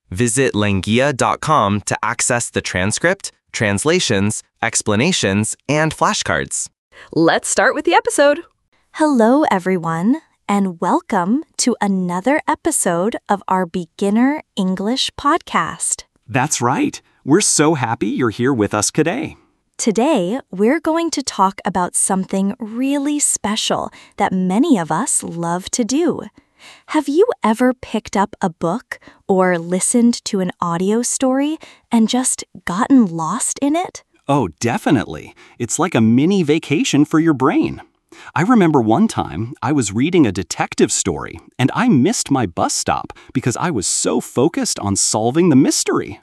Visit Languia.com to access the transcript, translations, explanations, and flashcards. Let's start with the episode. Hello, everyone, and welcome to another episode of our Beginner English podcast. That's right. We're so happy you're here with us today. Today, we're going to talk about something really special that many of us love to do. Have you ever picked up a book or listened to an audio story and just gotten lost in it? Oh, definitely. It's like a mini vacation for your brain. I remember one time I was reading a detective story and I missed my bus stop because I was so focused on solving the mystery.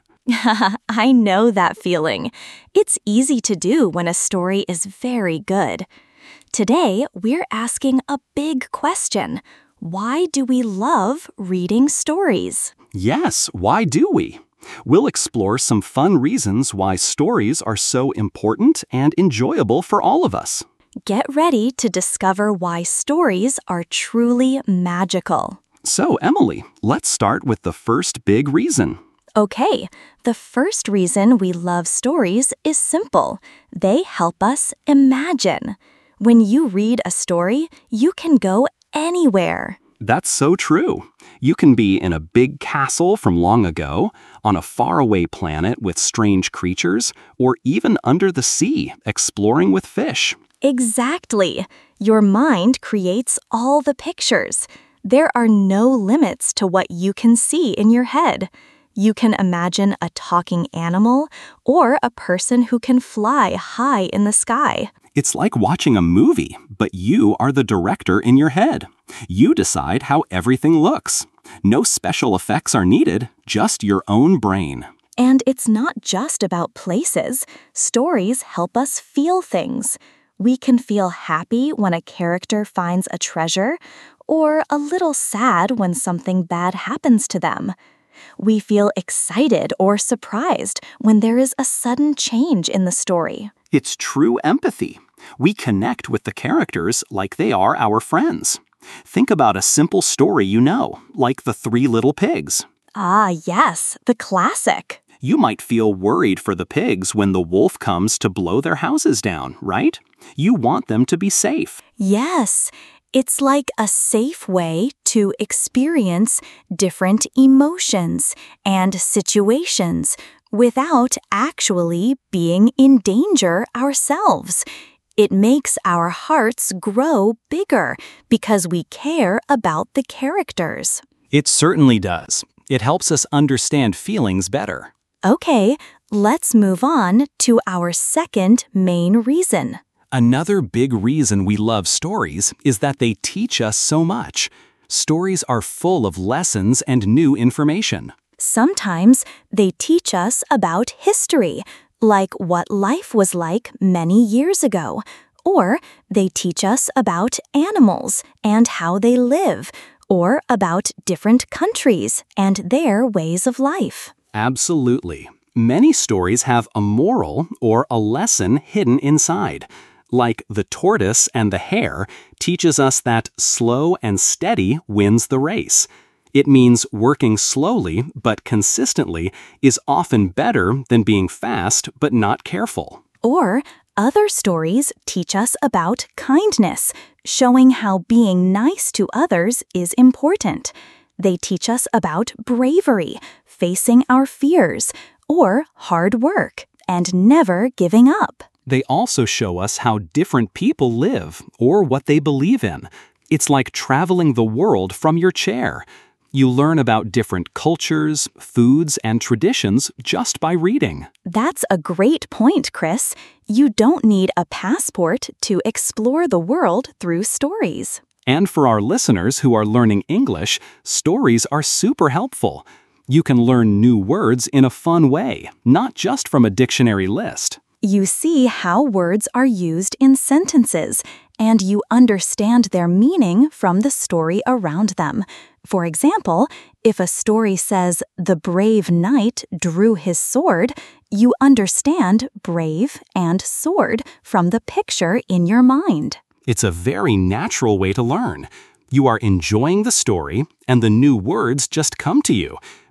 I know that feeling. It's easy to do when a story is very good. Today, we're asking a big question. Why do we love reading stories? Yes, why do we? We'll explore some fun reasons why stories are so important and enjoyable for all of us. Get ready to discover why stories are truly magical. So, Emily, let's start with the first big reason. Okay, the first reason we love stories is simple. They help us imagine. When you read a story, you can go anywhere. That's so true. You can be in a big castle from long ago, on a faraway planet with strange creatures, or even under the sea, exploring with fish. Exactly. Your mind creates all the pictures. There are no limits to what you can see in your head. You can imagine a talking animal or a person who can fly high in the sky. It's like watching a movie, but you are the director in your head. You decide how everything looks. No special effects are needed, just your own brain. And it's not just about places. Stories help us feel things. We can feel happy when a character finds a treasure, or a little sad when something bad happens to them. We feel excited or surprised when there is a sudden change in the story. It's true empathy. We connect with the characters like they are our friends. Think about a simple story you know, like The Three Little Pigs. Ah, yes, the classic. You might feel worried for the pigs when the wolf comes to blow their houses down, right? You want them to be safe. Yes, it's like a safe way to experience different emotions and situations without actually being in danger ourselves. It makes our hearts grow bigger because we care about the characters. It certainly does. It helps us understand feelings better. Okay, let's move on to our second main reason. Another big reason we love stories is that they teach us so much. Stories are full of lessons and new information. Sometimes they teach us about history, like what life was like many years ago, or they teach us about animals and how they live, or about different countries and their ways of life. Absolutely. Many stories have a moral or a lesson hidden inside. Like The Tortoise and the Hare teaches us that slow and steady wins the race. It means working slowly but consistently is often better than being fast but not careful. Or other stories teach us about kindness, showing how being nice to others is important. They teach us about bravery, facing our fears, or hard work, and never giving up. They also show us how different people live or what they believe in. It's like traveling the world from your chair. You learn about different cultures, foods, and traditions just by reading. That's a great point, Chris. You don't need a passport to explore the world through stories. And for our listeners who are learning English, stories are super helpful. You can learn new words in a fun way, not just from a dictionary list. You see how words are used in sentences, and you understand their meaning from the story around them. For example, if a story says, "The brave knight drew his sword," you understand brave and sword from the picture in your mind. It's a very natural way to learn. You are enjoying the story, and the new words just come to you,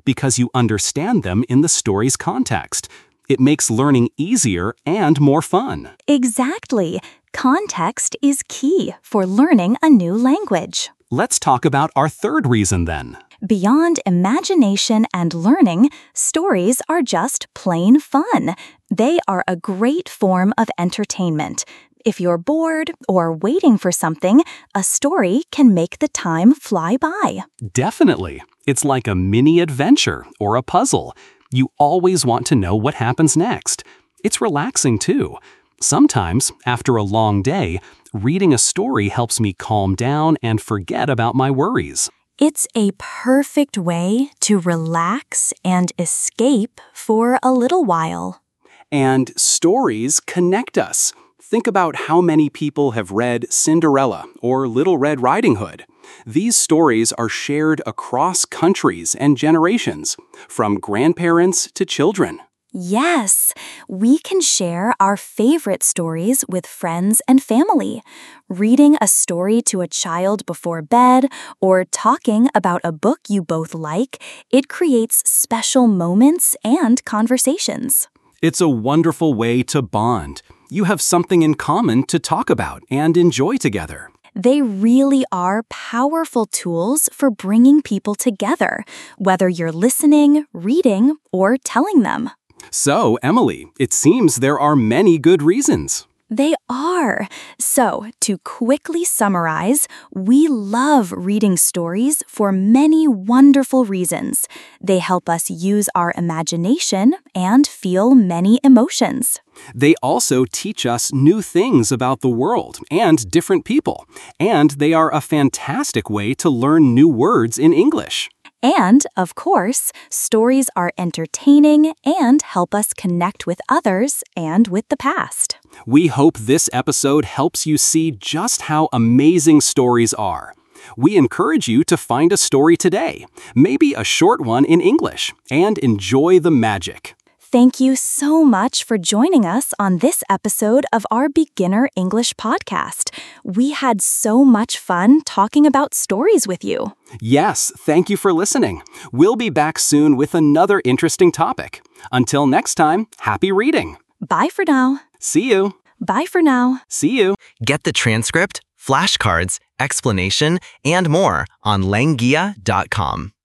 because you understand them in the story's context. It makes learning easier and more fun. Exactly. Context is key for learning a new language. Let's talk about our third reason then. Beyond imagination and learning, stories are just plain fun. They are a great form of entertainment. If you're bored or waiting for something, a story can make the time fly by. Definitely. It's like a mini adventure or a puzzle. You always want to know what happens next. It's relaxing too. Sometimes, after a long day, reading a story helps me calm down and forget about my worries. It's a perfect way to relax and escape for a little while. And stories connect us. Think about how many people have read Cinderella or Little Red Riding Hood. These stories are shared across countries and generations, from grandparents to children. Yes, we can share our favorite stories with friends and family. Reading a story to a child before bed or talking about a book you both like, it creates special moments and conversations. It's a wonderful way to bond. You have something in common to talk about and enjoy together. They really are powerful tools for bringing people together, whether you're listening, reading, or telling them. So, Emily, it seems there are many good reasons. They are. So, to quickly summarize, we love reading stories for many wonderful reasons. They help us use our imagination and feel many emotions. They also teach us new things about the world and different people. And they are a fantastic way to learn new words in English. And, of course, stories are entertaining and help us connect with others and with the past. We hope this episode helps you see just how amazing stories are. We encourage you to find a story today, maybe a short one in English, and enjoy the magic. Thank you so much for joining us on this episode of our Beginner English podcast. We had so much fun talking about stories with you. Yes, thank you for listening. We'll be back soon with another interesting topic. Until next time, happy reading. Bye for now. See you. Bye for now. See you. Get the transcript, flashcards, explanation, and more on Languia.com.